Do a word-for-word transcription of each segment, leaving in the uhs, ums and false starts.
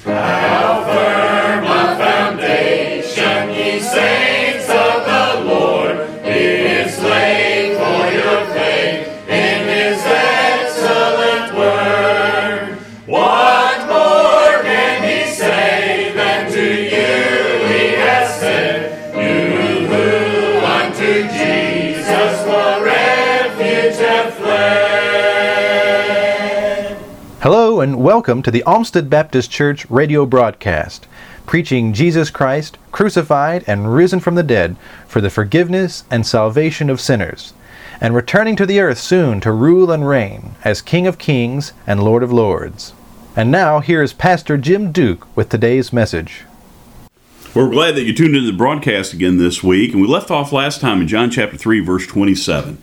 How firm a foundation, ye saints of the Lord, is laid for your faith in his excellent word. What more can he say than to you he has said, you who unto Jesus for refuge have fled? Hello and welcome to the Olmsted Baptist Church radio broadcast, preaching Jesus Christ, crucified and risen from the dead for the forgiveness and salvation of sinners, and returning to the earth soon to rule and reign as King of Kings and Lord of Lords. And now here is Pastor Jim Duke with today's message. We're glad that you tuned into the broadcast again this week, and we left off last time in John chapter three, verse twenty-seven.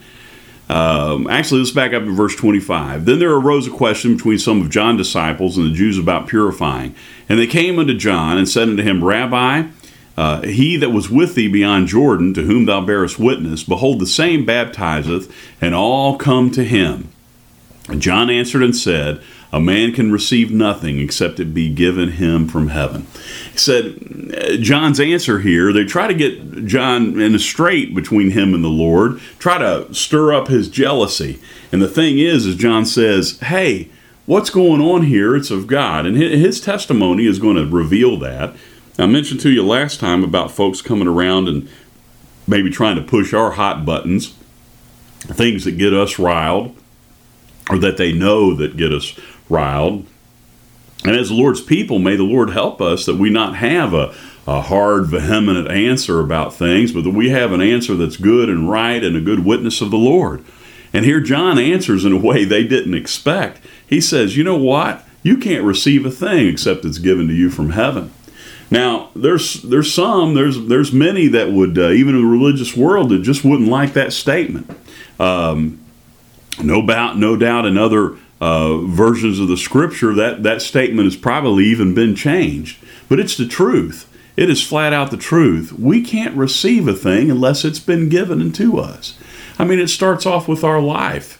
Um, actually, let's back up to verse twenty-five. Then there arose a question between some of John's disciples and the Jews about purifying. And they came unto John and said unto him, Rabbi, uh, he that was with thee beyond Jordan, to whom thou bearest witness, behold, the same baptizeth, and all come to him. And John answered and said, a man can receive nothing except it be given him from heaven. He said, John's answer here, they try to get John in a strait between him and the Lord, try to stir up his jealousy. And the thing is, as John says, hey, what's going on here? It's of God. And his testimony is going to reveal that. I mentioned to you last time about folks coming around and maybe trying to push our hot buttons, things that get us riled, or that they know that get us riled. And as the Lord's people, may the Lord help us that we not have a, a hard, vehement answer about things, but that we have an answer that's good and right and a good witness of the Lord. And here John answers in a way they didn't expect. He says, you know what? You can't receive a thing except it's given to you from heaven. Now, there's there's some, there's there's many that would, uh, even in the religious world, that just wouldn't like that statement. Um, no doubt, no doubt in other uh, versions of the scripture, that, that statement has probably even been changed. But it's the truth. It is flat out the truth. We can't receive a thing unless it's been given unto us. I mean, it starts off with our life.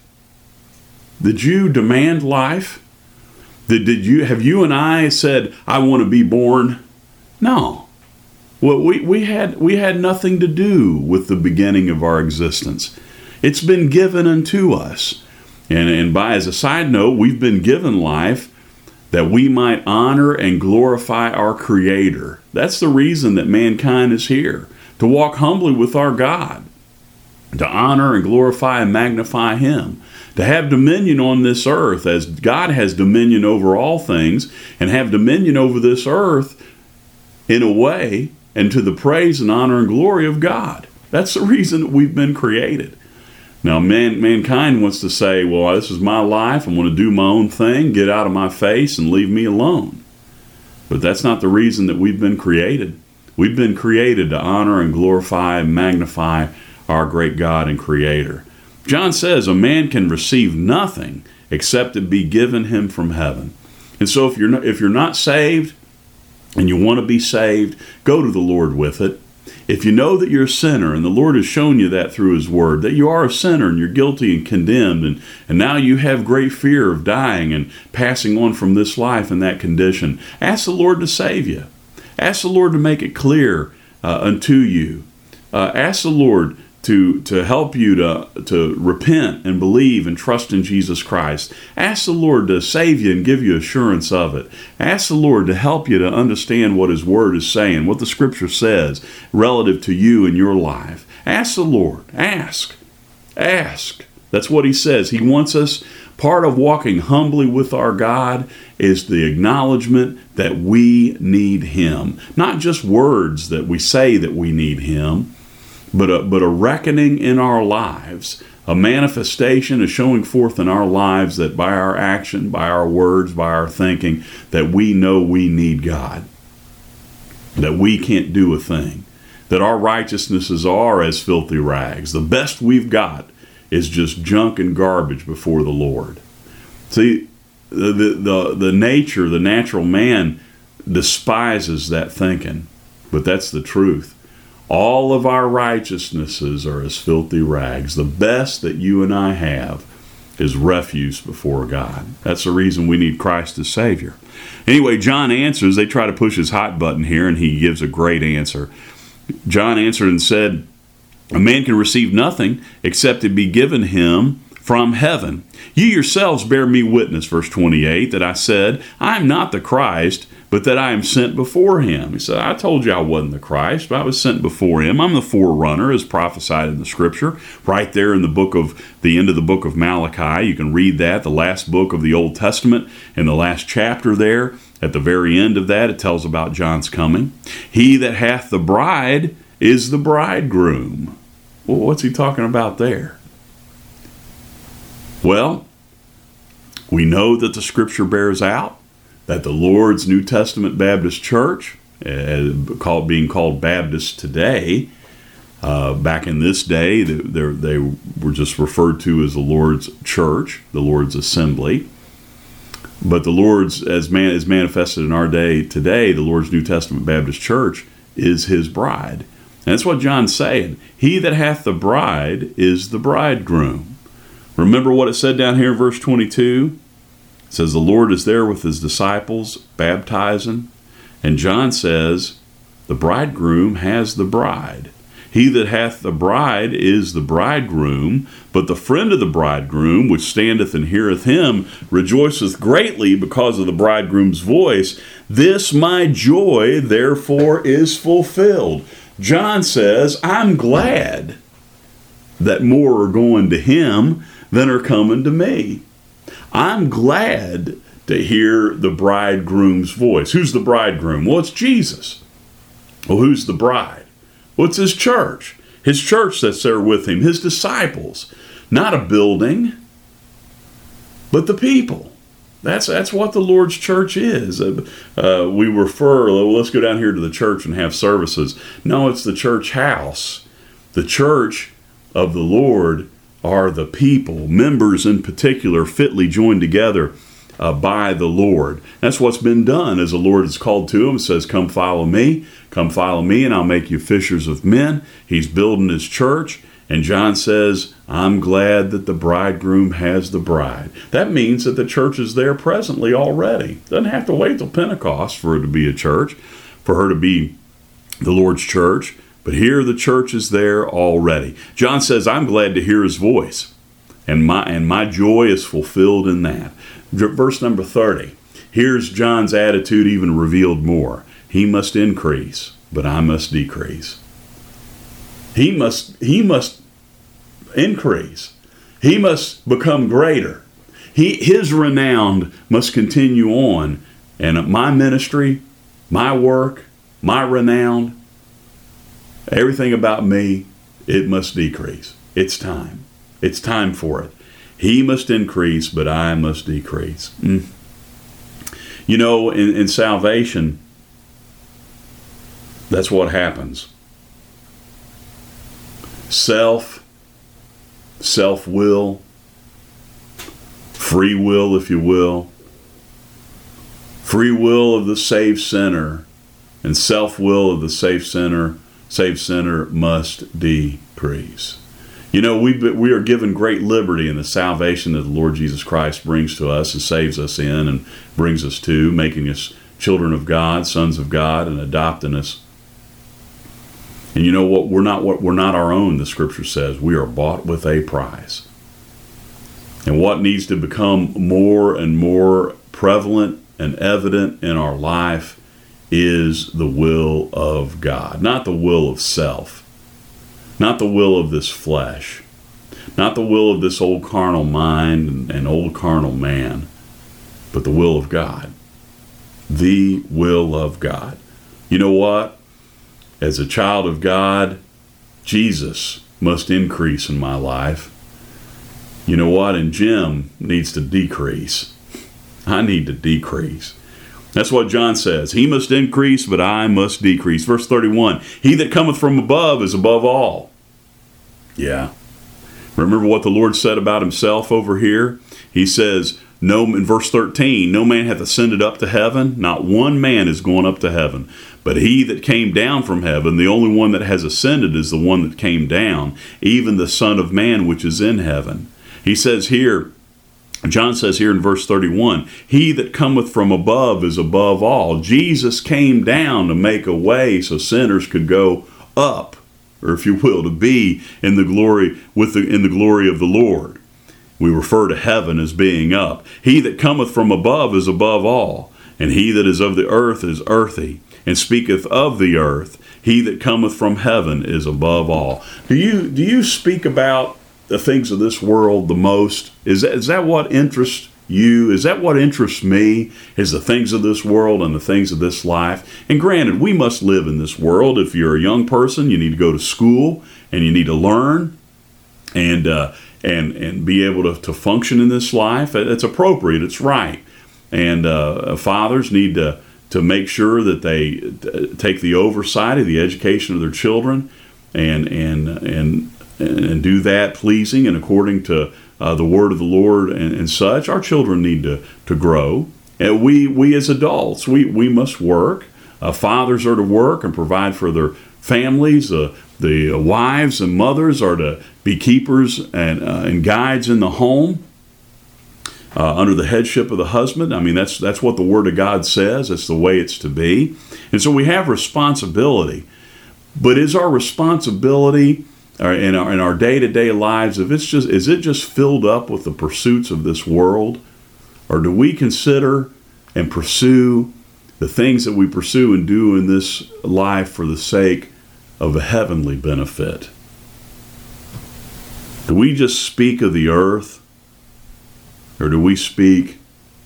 Did you demand life? Did, did you have you and I said, I want to be born? No. Well, we, we had we had nothing to do with the beginning of our existence. It's been given unto us. And, and by as a side note, we've been given life that we might honor and glorify our Creator. That's the reason that mankind is here, to walk humbly with our God, to honor and glorify and magnify Him, to have dominion on this earth as God has dominion over all things, and have dominion over this earth in a way and to the praise and honor and glory of God. That's the reason that we've been created. Now, man, mankind wants to say, well, this is my life. I'm going to do my own thing, get out of my face, and leave me alone. But that's not the reason that we've been created. We've been created to honor and glorify and magnify our great God and Creator. John says a man can receive nothing except it be given him from heaven. And so if you're not, if you're not saved and you want to be saved, go to the Lord with it. If you know that you're a sinner, and the Lord has shown you that through His Word, that you are a sinner and you're guilty and condemned, and, and now you have great fear of dying and passing on from this life in that condition, ask the Lord to save you. Ask the Lord to make it clear uh, unto you. Uh, ask the Lord to, to help you to, to repent and believe and trust in Jesus Christ. Ask the Lord to save you and give you assurance of it. Ask the Lord to help you to understand what His Word is saying, what the Scripture says relative to you and your life. Ask the Lord. Ask. Ask. That's what He says. He wants us, part of walking humbly with our God is the acknowledgement that we need Him. Not just words that we say that we need Him, But a, but a reckoning in our lives, a manifestation, a showing forth in our lives that by our action, by our words, by our thinking, that we know we need God, that we can't do a thing, that our righteousnesses are as filthy rags. The best we've got is just junk and garbage before the Lord. See, the, the, the nature, the natural man despises that thinking, but that's the truth. All of our righteousnesses are as filthy rags. The best that you and I have is refuse before God. That's the reason we need Christ as Savior. Anyway, John answers. They try to push his hot button here, and he gives a great answer. John answered and said, a man can receive nothing except it be given him from heaven. You yourselves bear me witness, verse twenty-eight, that I said, I am not the Christ, but that I am sent before him. He said, I told you I wasn't the Christ, but I was sent before him. I'm the forerunner, as prophesied in the Scripture, right there in the book of the end of the book of Malachi. You can read that, the last book of the Old Testament, in the last chapter there. At the very end of that, it tells about John's coming. He that hath the bride is the bridegroom. Well, what's he talking about there? Well, we know that the Scripture bears out that the Lord's New Testament Baptist Church, uh, called being called Baptist today, uh, back in this day, they, they were just referred to as the Lord's Church, the Lord's Assembly. But the Lord's, as man is manifested in our day today, the Lord's New Testament Baptist Church is his bride. And that's what John's saying. He that hath the bride is the bridegroom. Remember what it said down here in verse twenty-two? It says the Lord is there with his disciples baptizing. And John says the bridegroom has the bride. He that hath the bride is the bridegroom, but the friend of the bridegroom, which standeth and heareth him, rejoiceth greatly because of the bridegroom's voice. This my joy, therefore, is fulfilled. John says, I'm glad that more are going to him than are coming to me. I'm glad to hear the bridegroom's voice. Who's the bridegroom? Well, it's Jesus. Well, who's the bride? Well, it's his church. His church that's there with him. His disciples. Not a building, but the people. That's that's what the Lord's church is. Uh, we refer, well, let's go down here to the church and have services. No, it's the church house. The church of the Lord are the people, members in particular, fitly joined together uh, by the Lord. That's what's been done as the Lord has called to him. It says, come follow me, come follow me, and I'll make you fishers of men. He's building his church. And John says, I'm glad that the bridegroom has the bride. That means that the church is there presently already. Doesn't have to wait till Pentecost for it to be a church, for her to be the Lord's church. But here the church is there already. John says, I'm glad to hear his voice, and my and my joy is fulfilled in that. Verse number thirty. Here's John's attitude even revealed more. He must increase, but I must decrease. He must he must increase. He must become greater. He his renown must continue on. And my ministry, my work, my renown, everything about me, it must decrease. It's time. It's time for it. He must increase, but I must decrease. Mm. You know, in, in salvation, that's what happens. Self, self-will, free will, if you will, free will of the saved sinner, and self-will of the saved sinner, saved sinner must decrease. You know, we we are given great liberty in the salvation that the Lord Jesus Christ brings to us and saves us in and brings us to, making us children of God, sons of God, and adopting us. And you know what? We're not what we're not our own, the Scripture says. We are bought with a price. And what needs to become more and more prevalent and evident in our life is the will of God, not the will of self. Not the will of this flesh, not the will of this old carnal mind and, and old carnal man, but the will of God. The will of God. You know what? As a child of God, Jesus must increase in my life. You know what? And Jim needs to decrease. I need to decrease. That's what John says. He must increase, but I must decrease. Verse thirty-one, he that cometh from above is above all. Yeah. Remember what the Lord said about himself over here? He says, no, in verse thirteen, no man hath ascended up to heaven. Not one man is going up to heaven. But he that came down from heaven, the only one that has ascended is the one that came down, even the Son of Man which is in heaven. He says here, John says here in verse thirty-one, he that cometh from above is above all. Jesus came down to make a way so sinners could go up, or if you will, to be in the glory with the in the glory of the Lord. We refer to heaven as being up. He that cometh from above is above all, and he that is of the earth is earthy, and speaketh of the earth. He that cometh from heaven is above all. Do you do you speak about the things of this world the most? Is that, is that what interests you? Is that what interests me? Is the things of this world and the things of this life? And granted, we must live in this world. If you're a young person, you need to go to school and you need to learn and uh, and and be able to, to function in this life. It's appropriate. It's right. And uh, fathers need to to make sure that they take the oversight of the education of their children and and and and do that pleasing and according to uh, the word of the Lord and, and such. Our children need to to grow. And we we as adults, we we must work. Uh, fathers are to work and provide for their families. Uh, the wives and mothers are to be keepers and uh, and guides in the home. Uh, under the headship of the husband. I mean, that's that's what the Word of God says. That's the way it's to be. And so we have responsibility. But is our responsibility uh, in our in our day-to-day lives, if it's just is it just filled up with the pursuits of this world? Or do we consider and pursue the things that we pursue and do in this life for the sake of a heavenly benefit? Do we just speak of the earth? Or do we speak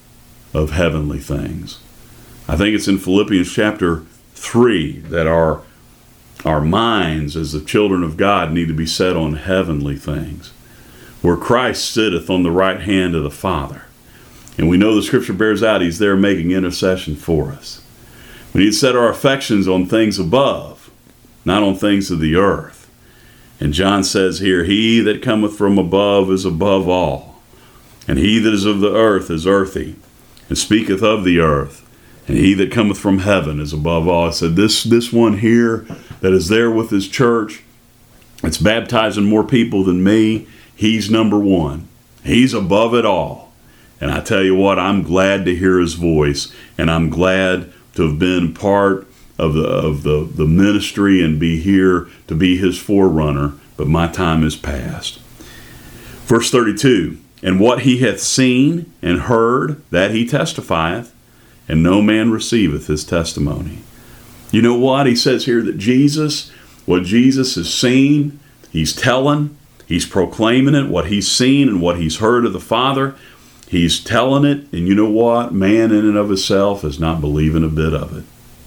of heavenly things? I think it's in Philippians chapter three that our, our minds as the children of God need to be set on heavenly things, where Christ sitteth on the right hand of the Father. And we know the scripture bears out he's there making intercession for us. We need to set our affections on things above, not on things of the earth. And John says here, he that cometh from above is above all. And he that is of the earth is earthy, and speaketh of the earth. And he that cometh from heaven is above all. I said, this, this one here that is there with his church, it's baptizing more people than me, he's number one. He's above it all. And I tell you what, I'm glad to hear his voice, and I'm glad to have been part of the of the, the ministry and be here to be his forerunner, but my time is past. Verse thirty-two. And what he hath seen and heard, that he testifieth, and no man receiveth his testimony. You know what? He says here that Jesus, what Jesus has seen, he's telling, he's proclaiming it, what he's seen and what he's heard of the Father, he's telling it, and you know what? Man in and of himself is not believing a bit of it.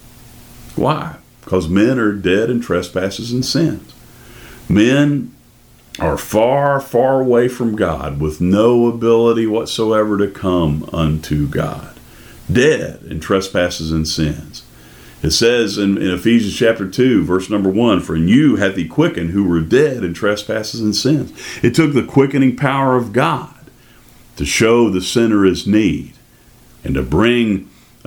Why? Because men are dead in trespasses and sins. Men are far, far away from God, with no ability whatsoever to come unto God. Dead in trespasses and sins. It says in, in Ephesians chapter two, verse number one, for in you hath he quickened who were dead in trespasses and sins. It took the quickening power of God to show the sinner his need and to bring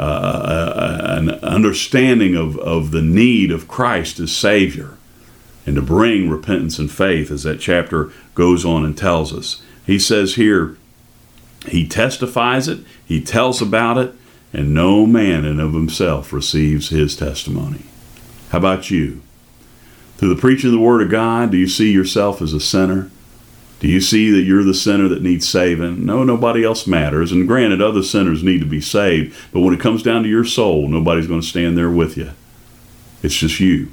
uh, an understanding of, of the need of Christ as Savior, and to bring repentance and faith, as that chapter goes on and tells us. He says here, he testifies it, he tells about it, and no man in of himself receives his testimony. How about you? Through the preaching of the Word of God, do you see yourself as a sinner? Do you see that you're the sinner that needs saving? No, nobody else matters. And granted, other sinners need to be saved, but when it comes down to your soul, nobody's going to stand there with you. It's just you.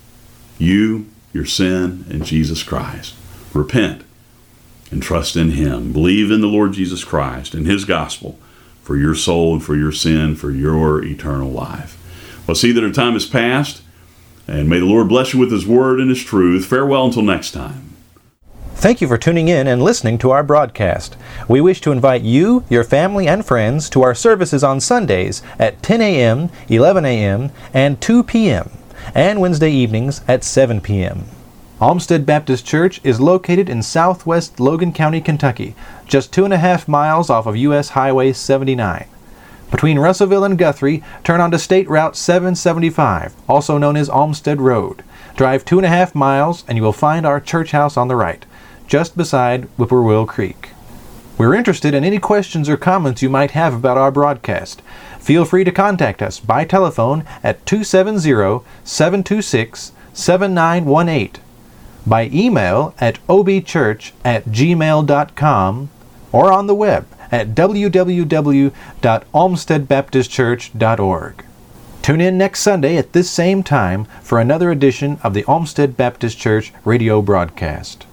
You, your sin, and Jesus Christ. Repent and trust in him. Believe in the Lord Jesus Christ and his gospel for your soul and for your sin, for your eternal life. Well, see that our time is past, and may the Lord bless you with his word and his truth. Farewell until next time. Thank you for tuning in and listening to our broadcast. We wish to invite you, your family, and friends to our services on Sundays at ten a.m., eleven a.m., and two p.m., and Wednesday evenings at seven p.m. Olmsted Baptist Church is located in southwest Logan County, Kentucky, just two and a half miles off of U S Highway seventy-nine. Between Russellville and Guthrie, turn onto State Route seven seventy-five, also known as Olmsted Road. Drive two and a half miles and you will find our church house on the right, just beside Whippoorwill Creek. We're interested in any questions or comments you might have about our broadcast. Feel free to contact us by telephone at two seven zero, seven two six, seven nine one eight, by email at obchurch at gmail dot com, or on the web at w w w dot olmsted baptist church dot org. Tune in next Sunday at this same time for another edition of the Olmsted Baptist Church radio broadcast.